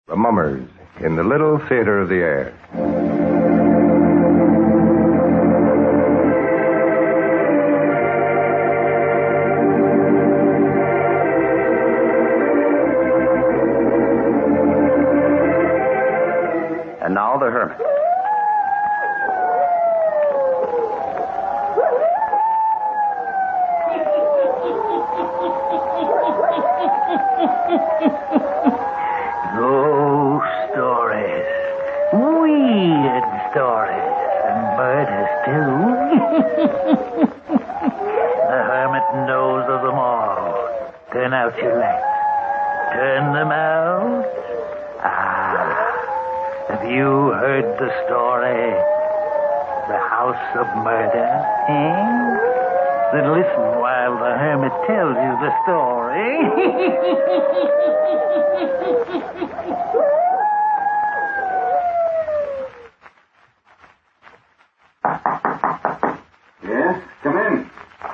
The Mummers in the Little Theater of the Air. And now the Hermit. Ghost stories. Weird stories. And murders, too. The Hermit knows of them all. Turn out your lights. Turn them out. Have you heard the story? The House of Murder, eh? Then listen while the Hermit tells you the story. Yes, come in.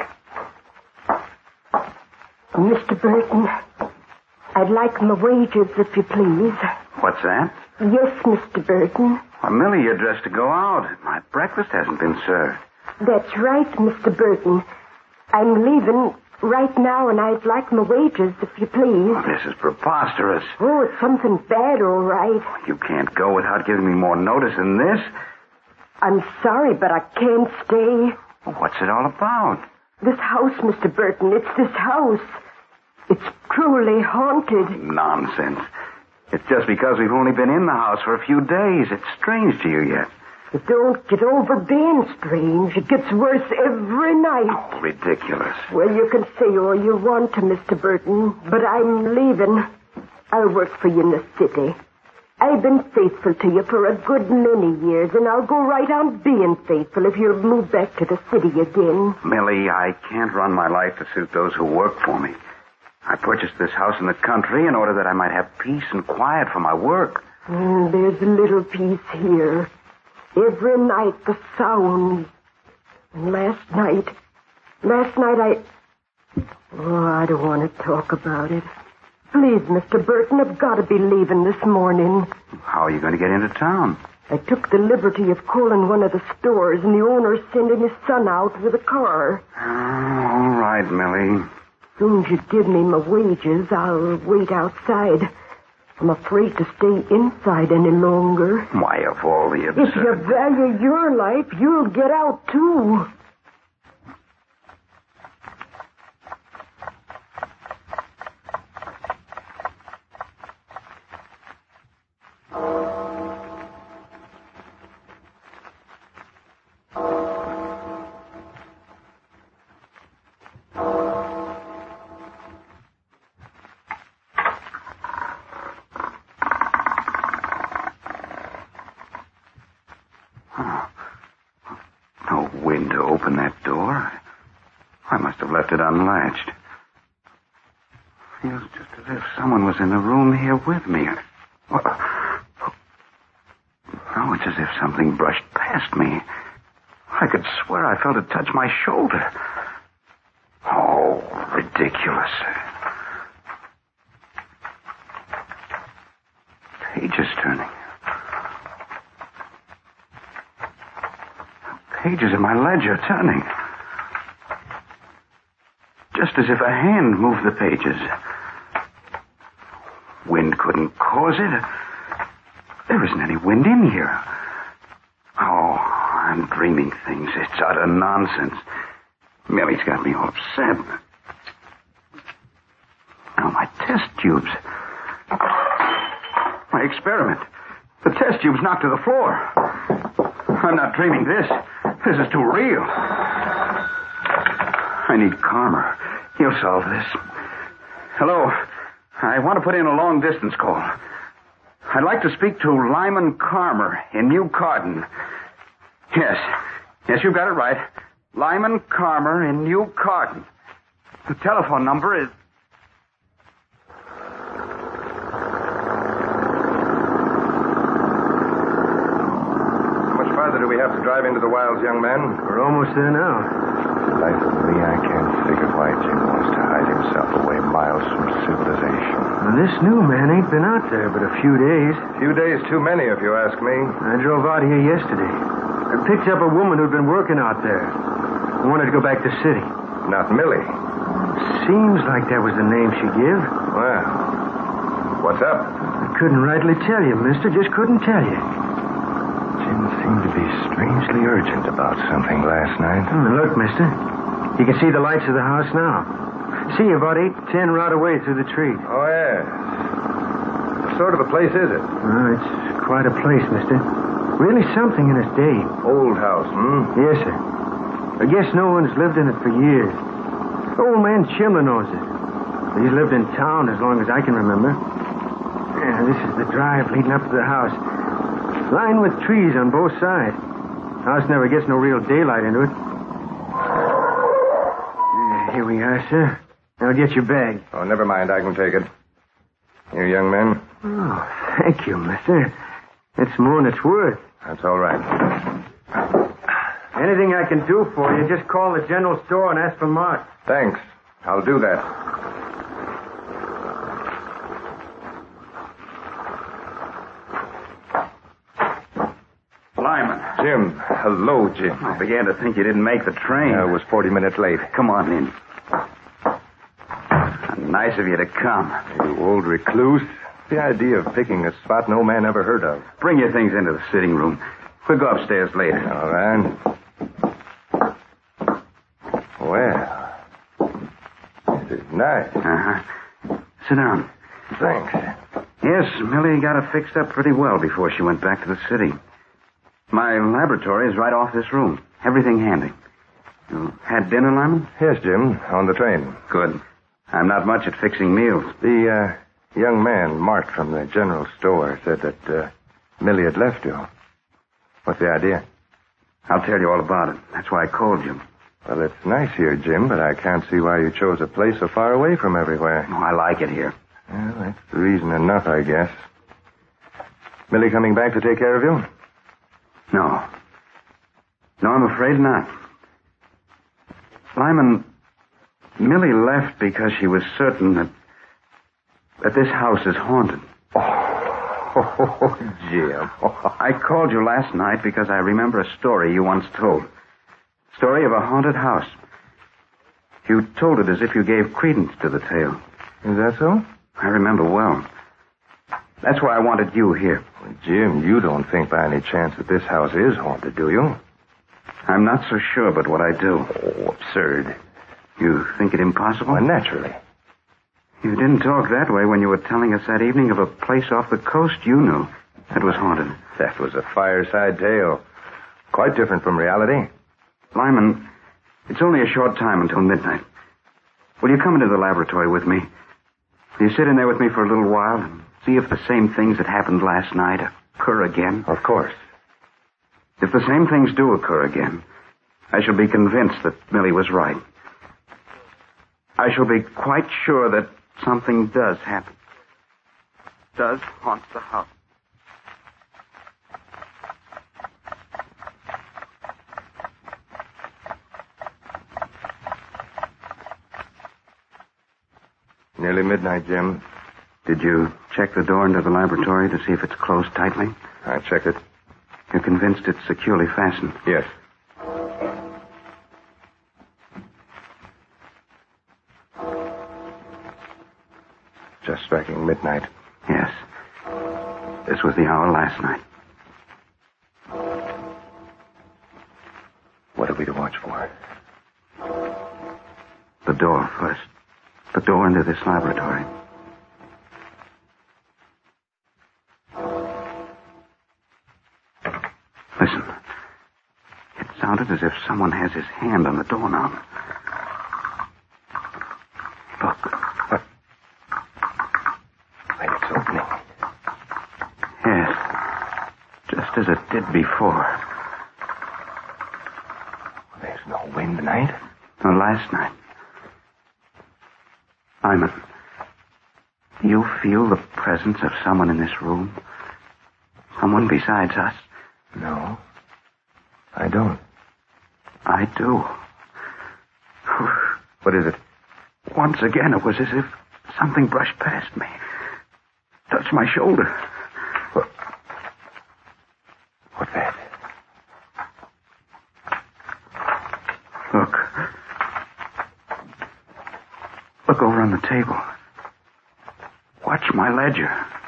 Mr. Burton, I'd like my wages, if you please. What's that? Yes, Mr. Burton. Well, Millie, you're dressed to go out. My breakfast hasn't been served. That's right, Mr. Burton. I'm leaving right now, and I'd like my wages, if you please. Oh, this is preposterous. Oh, it's something bad, all right. You can't go without giving me more notice than this. I'm sorry, but I can't stay. Well, what's it all about? This house, Mr. Burton, it's this house. It's truly haunted. Nonsense. It's just because we've only been in the house for a few days. It's strange to you yet. It don't get over being strange. It gets worse every night. Oh, ridiculous. Well, you can say all you want to Mr. Burton, but I'm leaving. I'll work for you in the city. I've been faithful to you for a good many years, and I'll go right on being faithful if you'll move back to the city again. Millie, I can't run my life to suit those who work for me. I purchased this house in the country in order that I might have peace and quiet for my work. There's a little peace here. Every night the sounds. And last night I don't want to talk about it. Please, Mr. Burton, I've got to be leaving this morning. How are you going to get into town? I took the liberty of calling one of the stores, and the owner's sending his son out with a car. All right, Millie. As soon as you give me my wages, I'll wait outside. I'm afraid to stay inside any longer. Why, of all the absurd... If you value your life, you'll get out, too. No wind to open that door. I must have left it unlatched. Feels just as if someone was in the room here with me. Oh, it's as if something brushed past me. I could swear I felt it touch my shoulder. Oh, ridiculous. Pages turning. Pages of my ledger turning. Just as if a hand moved the pages. Wind couldn't cause it. There isn't any wind in here. Oh, I'm dreaming things. It's utter nonsense. Millie's got me all upset. Oh, my test tubes. My experiment. The test tubes knocked to the floor. I'm not dreaming this. This is too real. I need Carmer. He'll solve this. Hello. I want to put in a long-distance call. I'd like to speak to Lyman Carmer in New Carden. Yes. Yes, you've got it right. Lyman Carmer in New Carden. The telephone number is... How further do we have to drive into the wilds, young man? We're almost there now. Life of me, I can't figure why Jim wants to hide himself away miles from civilization. Well, this new man ain't been out there but a few days. A few days too many, if you ask me. I drove out here yesterday. I picked up a woman who'd been working out there. I wanted to go back to the city. Not Millie. Seems like that was the name she gave. Well, what's up? I couldn't rightly tell you, mister. Just couldn't tell you. Jim seemed to be strangely urgent about something last night. Look, mister. You can see the lights of the house now. See, about 8-10 right away through the trees. Oh, yes. What sort of a place is it? Oh, it's quite a place, mister. Really something in its day. Old house, Yes, sir. I guess no one's lived in it for years. Old man Chimler knows it. He's lived in town as long as I can remember. Yeah, this is the drive leading up to the house. Lined with trees on both sides. House never gets no real daylight into it. Here we are, sir. Now get your bag. Oh, never mind. I can take it. You young men? Oh, thank you, mister. It's more than it's worth. That's all right. Anything I can do for you, just call the general store and ask for Mark. Thanks. I'll do that. Lyman. Jim. Hello, Jim. I began to think you didn't make the train. I was 40 minutes late. Come on in. Nice of you to come. You old recluse. The idea of picking a spot no man ever heard of. Bring your things into the sitting room. We'll go upstairs later. All right. Well, this is nice. Uh-huh. Sit down. Thanks. Yes, Millie got it fixed up pretty well before she went back to the city. My laboratory is right off this room. Everything handy. You had dinner, Lyman? Yes, Jim. On the train. Good. I'm not much at fixing meals. The young man, Mark, from the general store, said that Millie had left you. What's the idea? I'll tell you all about it. That's why I called you. Well, it's nice here, Jim, but I can't see why you chose a place so far away from everywhere. Oh, I like it here. Well, that's reason enough, I guess. Millie coming back to take care of you? No. No, I'm afraid not. Lyman, Millie left because she was certain that this house is haunted. Oh, Jim. I called you last night because I remember a story you once told. Story of a haunted house. You told it as if you gave credence to the tale. Is that so? I remember well. That's why I wanted you here. Well, Jim, you don't think by any chance that this house is haunted, do you? I'm not so sure but what I do. Oh, absurd. You think it impossible? Well, naturally. You didn't talk that way when you were telling us that evening of a place off the coast you knew that was haunted. That was a fireside tale. Quite different from reality. Lyman, it's only a short time until midnight. Will you come into the laboratory with me? Will you sit in there with me for a little while and see if the same things that happened last night occur again? Of course. If the same things do occur again, I shall be convinced that Millie was right. I shall be quite sure that something does happen. Does haunt the house. Nearly midnight, Jim. Did you check the door into the laboratory to see if it's closed tightly? I checked it. You're convinced it's securely fastened? Yes. Just striking midnight. Yes. This was the hour last night. What are we to watch for? The door first. The door into this laboratory. Listen. It sounded as if someone has his hand on the doorknob. Look. Wait, it's opening. Yes. Just as it did before. There's no wind tonight. No, last night. Lyman, do you feel the presence of someone in this room? Someone besides us? No, I don't. I do. What is it? Once again, it was as if Something brushed past me. Touched my shoulder. What's that? Look. Look over on the table. Watch my ledger.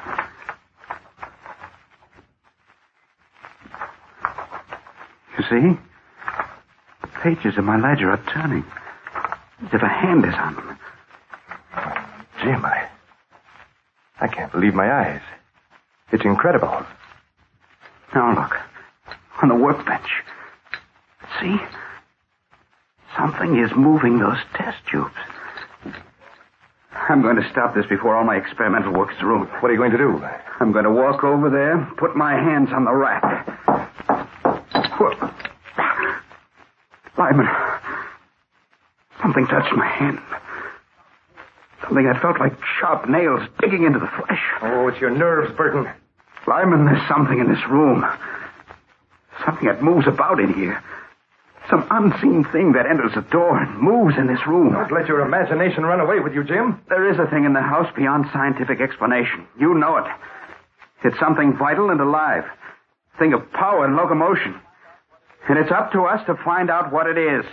You see? The pages of my ledger are turning. As if a hand is on them. Jim, I can't believe my eyes. It's incredible. Now look. On the workbench. See? Something is moving those test tubes. I'm going to stop this before all my experimental work's through. What are you going to do? I'm going to walk over there, put my hands on the rack. Lyman, something touched my hand. Something that felt like sharp nails digging into the flesh. Oh, it's your nerves, Burton. Lyman, there's something in this room. Something that moves about in here. Some unseen thing that enters the door and moves in this room. Don't let your imagination run away with you, Jim. There is a thing in the house beyond scientific explanation. You know it. It's something vital and alive. A thing of power and locomotion. And it's up to us to find out what it is.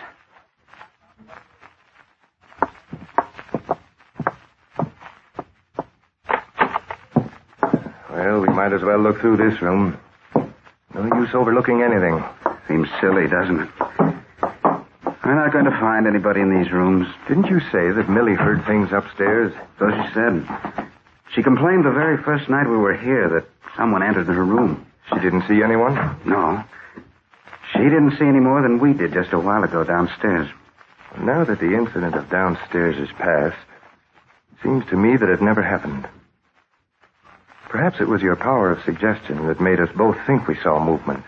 Well, we might as well look through this room. No use overlooking anything. Seems silly, doesn't it? We're not going to find anybody in these rooms. Didn't you say that Millie heard things upstairs? So she said. She complained the very first night we were here that someone entered her room. She didn't see anyone? No. She didn't see any more than we did just a while ago downstairs. Now that the incident of downstairs is past, it seems to me that it never happened. Perhaps it was your power of suggestion that made us both think we saw movement.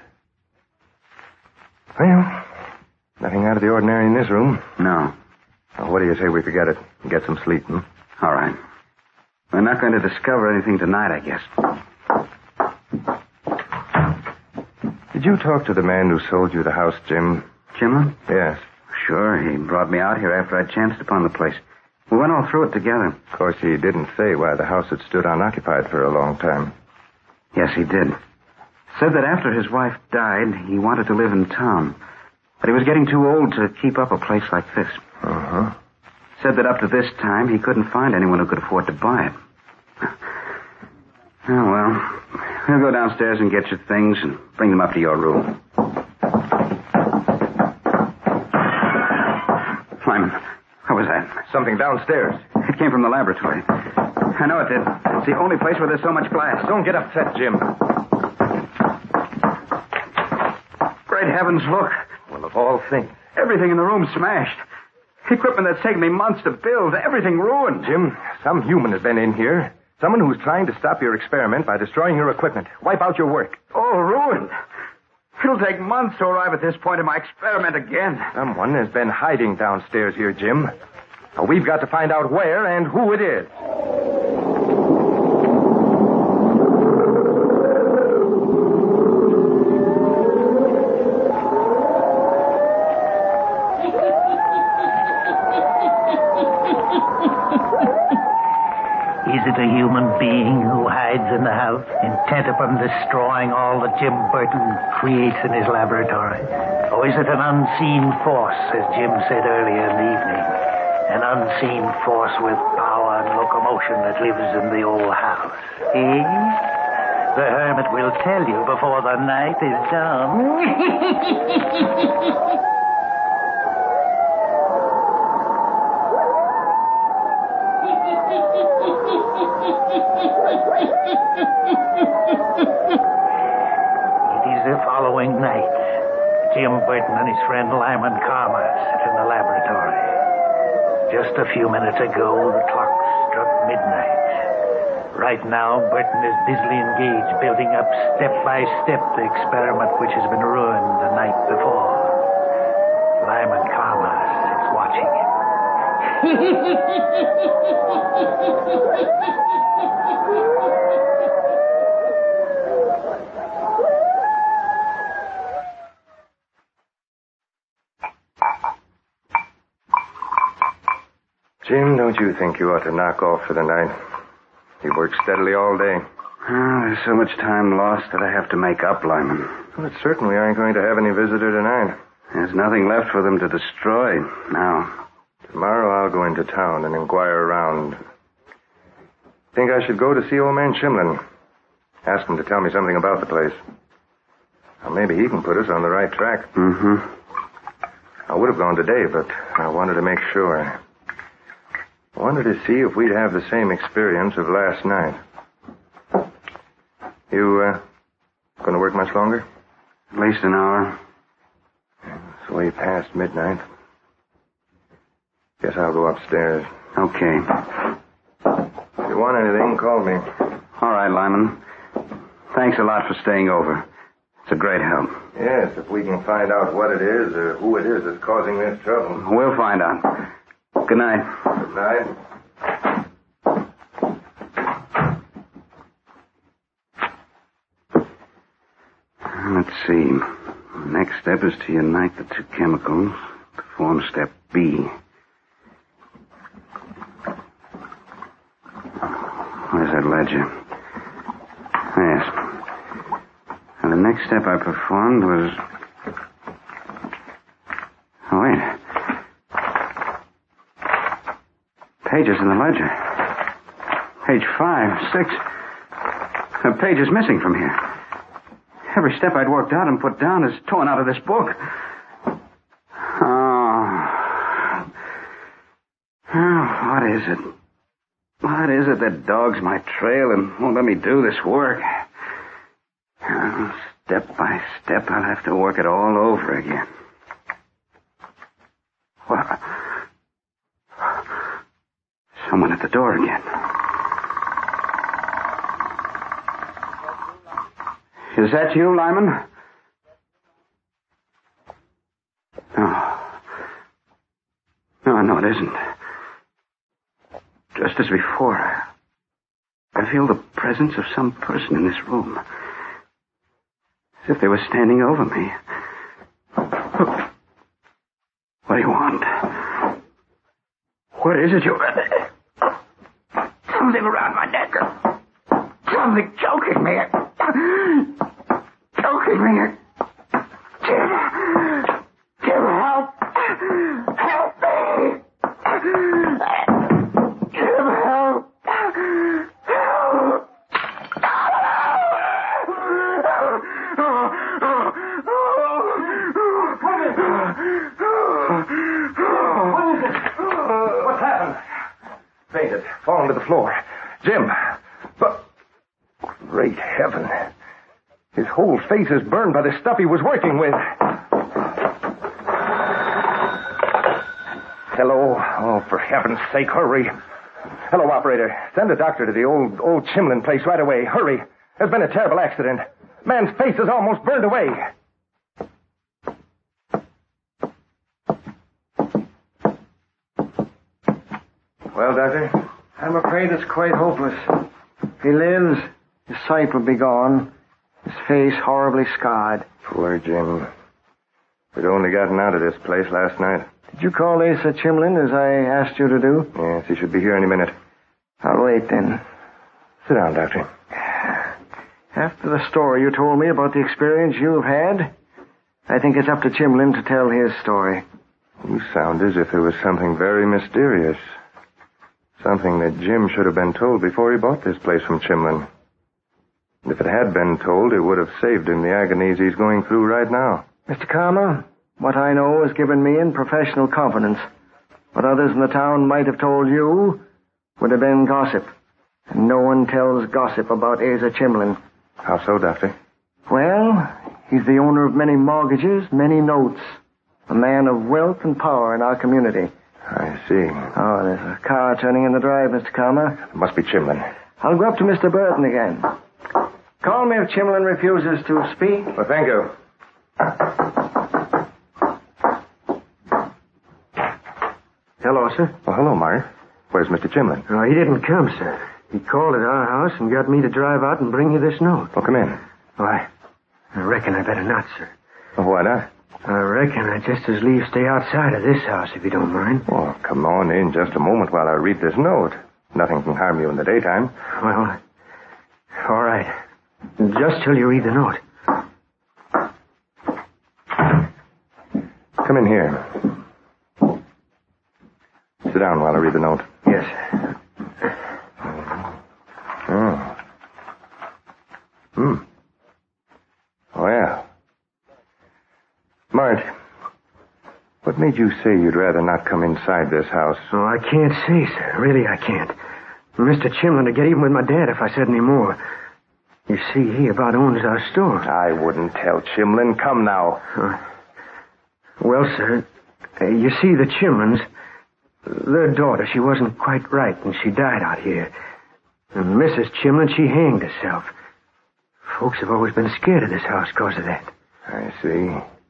Well, nothing out of the ordinary in this room. No. Well, what do you say we forget it and get some sleep, hmm? All right. We're not going to discover anything tonight, I guess. Did you talk to the man who sold you the house, Jim? Jim? Yes. Sure, he brought me out here after I'd chanced upon the place. We went all through it together. Of course, he didn't say why the house had stood unoccupied for a long time. Yes, he did. Said that after his wife died, he wanted to live in town. But he was getting too old to keep up a place like this. Uh-huh. Said that up to this time, he couldn't find anyone who could afford to buy it. Oh, well, we'll go downstairs and get your things and bring them up to your room. Lyman, what was that? Something downstairs. It came from the laboratory. I know it did. It's the only place where there's so much glass. Don't get upset, Jim. Great heavens, look. Well, of all things. Everything in the room's smashed. Equipment that's taken me months to build. Everything ruined. Jim, some human has been in here. Someone who's trying to stop your experiment by destroying your equipment. Wipe out your work. All ruined. It'll take months to arrive at this point in my experiment again. Someone has been hiding downstairs here, Jim. Now, we've got to find out where and who it is. Is it a human being who hides in the house, intent upon destroying all that Jim Burton creates in his laboratory? Or is it an unseen force, as Jim said earlier in the evening? An unseen force with power and locomotion that lives in the old house. Eh? The hermit will tell you before the night is done. It is the following night. Jim Burton and his friend Lyman Carmer sit in the laboratory. Just a few minutes ago, the clock struck midnight. Right now, Burton is busily engaged building up step by step the experiment which has been ruined the night before. Lyman Carmer sits watching him. Jim, don't you think you ought to knock off for the night? You worked steadily all day. Oh, there's so much time lost that I have to make up, Lyman. Well, it's certain we aren't going to have any visitor tonight. There's nothing left for them to destroy now. Tomorrow I'll go into town and inquire around. Think I should go to see old man Chimlin. Ask him to tell me something about the place. Well, maybe he can put us on the right track. Mm-hmm. I would have gone today, but I wanted to make sure. I wanted to see if we'd have the same experience of last night. You, going to work much longer? At least an hour. It's way past midnight. Guess I'll go upstairs. Okay. If you want anything, call me. All right, Lyman. Thanks a lot for staying over. It's a great help. Yes, if we can find out what it is or who it is that's causing this trouble. We'll find out. Good night. Good night. Let's see. Next step is to unite the two chemicals to form step B. Where's that ledger? Yes. And the next step I performed was... Oh, wait. Pages in the ledger. Page 5, 6. A page is missing from here. Every step I'd worked out and put down is torn out of this book. Oh, what is it? What is it that dogs my trail and won't let me do this work? Step by step, I'll have to work it all over again. What? Someone at the door again. Is that you, Lyman? No, it isn't. Just as before, I feel the presence of some person in this room. As if they were standing over me. What do you want? What is it you... Something around my neck. Something choking me. Choking me. Jim, help. Help me. Jim, help. What's happened? Fainted. Fallen to the floor. Jim. But... Great heaven. His whole face is burned by the stuff he was working with. Hello? Oh, for heaven's sake, hurry. Hello, operator. Send a doctor to the old Chimlin place right away. Hurry. There's been a terrible accident. Man's face is almost burned away. Well, Doctor? I'm afraid it's quite hopeless. If he lives, his sight will be gone. His face horribly scarred. Poor Jim. We'd only gotten out of this place last night. Did you call Asa Chimlin as I asked you to do? Yes, he should be here any minute. I'll wait then. Sit down, Doctor. After the story you told me about the experience you've had, I think it's up to Chimlin to tell his story. You sound as if there was something very mysterious. Something that Jim should have been told before he bought this place from Chimlin. And if it had been told, it would have saved him the agonies he's going through right now. Mr. Karma, what I know has given me in professional confidence. What others in the town might have told you would have been gossip. And no one tells gossip about Asa Chimlin. How so, Doctor? Well, he's the owner of many mortgages, many notes. A man of wealth and power in our community. I see. Oh, there's a car turning in the drive, Mr. Karma. It must be Chimlin. I'll go up to Mr. Burton again. Call me if Chimlin refuses to speak. Well, thank you. Hello, sir. Well, hello, Myers. Where's Mr. Chimlin? Oh, he didn't come, sir. He called at our house and got me to drive out and bring you this note. Well, come in. Why, I reckon I better not, sir. Well, why not? I reckon I'd just as lief stay outside of this house, if you don't mind. Oh, come on in just a moment while I read this note. Nothing can harm you in the daytime. Well, all right. Just till you read the note. Come in here. Sit down while I read the note. Yes. Oh. Well. Mart, what made you say you'd rather not come inside this house? Oh, I can't say, sir. Really, I can't. Mr. Chimlin would get even with my dad if I said any more. You see, he about owns our store. I wouldn't tell Chimlin. Come now. Well, sir, you see, the Chimlins, their daughter, she wasn't quite right, and she died out here. And Mrs. Chimlin, she hanged herself. Folks have always been scared of this house because of that. I see.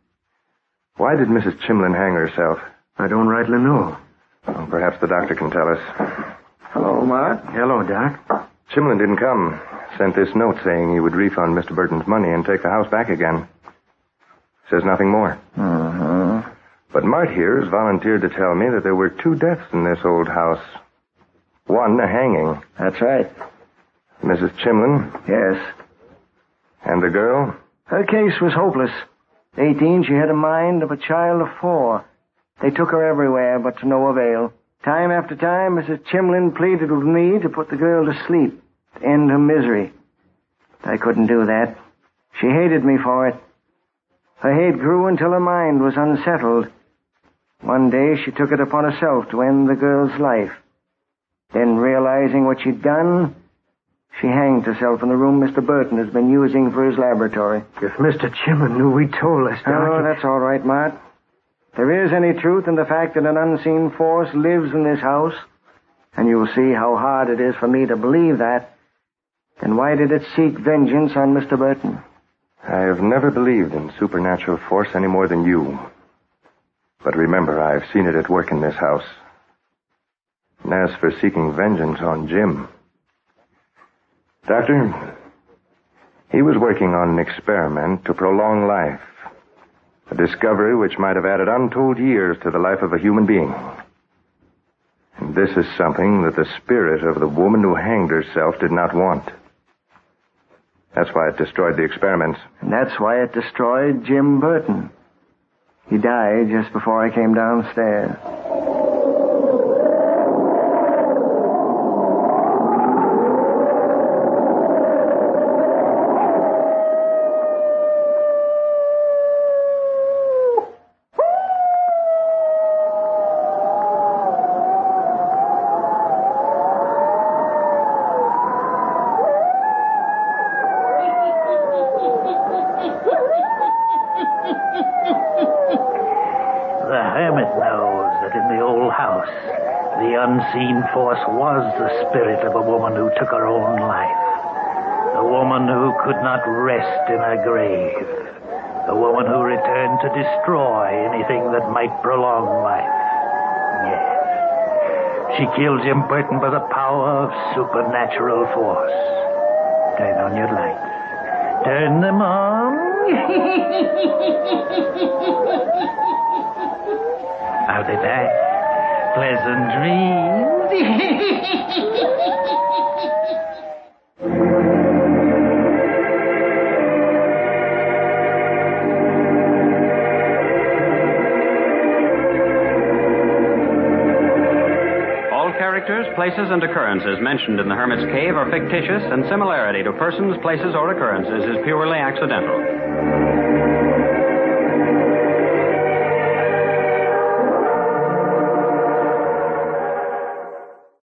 Why did Mrs. Chimlin hang herself? I don't rightly know. Well, perhaps the doctor can tell us. Hello, Mart. Hello, Doc. Chimlin didn't come. Sent this note saying he would refund Mr. Burton's money and take the house back again. Says nothing more. Uh-huh. But Mart here has volunteered to tell me that there were 2 deaths in this old house. One, a hanging. That's right. Mrs. Chimlin. Yes. And the girl? Her case was hopeless. 18, she had a mind of a child of 4. They took her everywhere, but to no avail. Time after time, Mrs. Chimlin pleaded with me to put the girl to sleep, to end her misery. I couldn't do that. She hated me for it. Her hate grew until her mind was unsettled. One day, she took it upon herself to end the girl's life. Then, realizing what she'd done, she hanged herself in the room Mr. Burton has been using for his laboratory. If Mr. Chimlin knew, we'd told us, Doc. Oh, that's all right, Mart. If there is any truth in the fact that an unseen force lives in this house, and you'll see how hard it is for me to believe that, then why did it seek vengeance on Mr. Burton? I have never believed in supernatural force any more than you. But remember, I've seen it at work in this house. And as for seeking vengeance on Jim... Doctor, he was working on an experiment to prolong life. A discovery which might have added untold years to the life of a human being. And this is something that the spirit of the woman who hanged herself did not want. That's why it destroyed the experiments. And that's why it destroyed Jim Burton. He died just before I came downstairs. Unseen force was the spirit of a woman who took her own life. A woman who could not rest in her grave. A woman who returned to destroy anything that might prolong life. Yes. She killed Jim Burton by the power of supernatural force. Turn on your lights. Turn them on. How did I? Pleasant dreams. All characters, places, and occurrences mentioned in the Hermit's Cave are fictitious, and similarity to persons, places, or occurrences is purely accidental.